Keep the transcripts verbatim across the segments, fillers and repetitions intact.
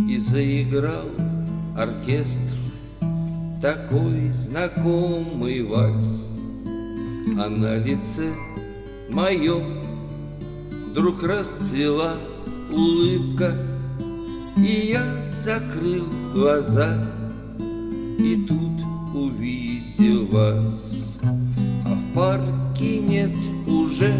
И заиграл оркестр такой знакомый вальс, а на лице моем вдруг расцвела улыбка, и я закрыл глаза, и тут увидел вас. А в парке нет уже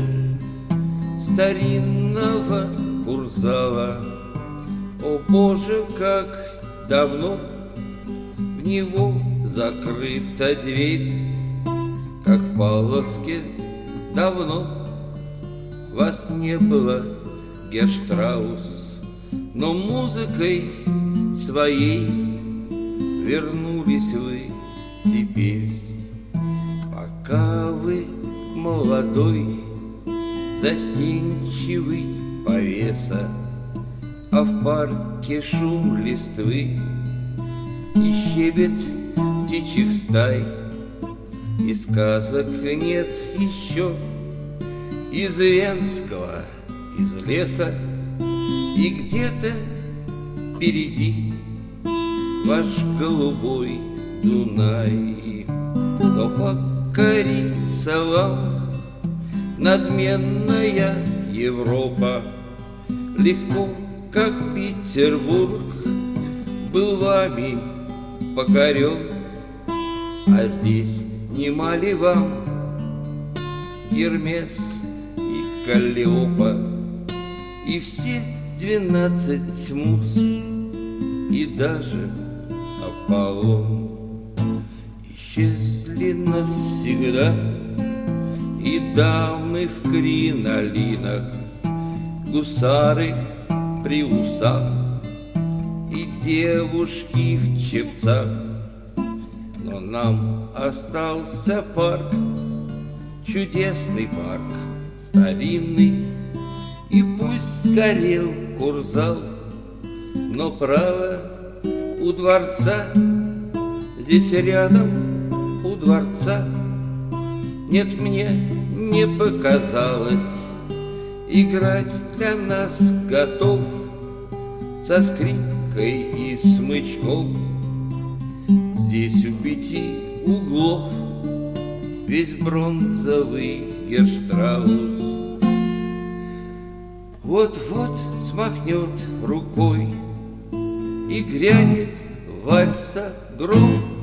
старинного курзала. О, Боже, как давно в него закрыта дверь, как в Павловске давно вас не было, Герштраус, но музыкой своей вернулись вы теперь. Пока вы молодой, застенчивый повеса, а в парке шум листвы и щебет птичьих стай, и сказок нет еще из Венского, из леса, и где-то впереди ваш голубой Дунай. Но покорится вам надменная Европа легко, как Петербург был вами покорен. А здесь нема ли вам Гермес и Каллиопа, и все двенадцать муз, и даже Аполлон? Исчезли навсегда и дамы в кринолинах, гусары при усах и девушки в чепцах. Но нам остался парк, чудесный парк, старинный, и пусть сгорел курзал, но право у дворца, здесь рядом у дворца, нет, мне не показалось, играть для нас готов со скрипкой и смычком. Здесь у пяти углов весь бронзовый Герштраус. Вот-вот смахнет рукой и грянет вальса гром.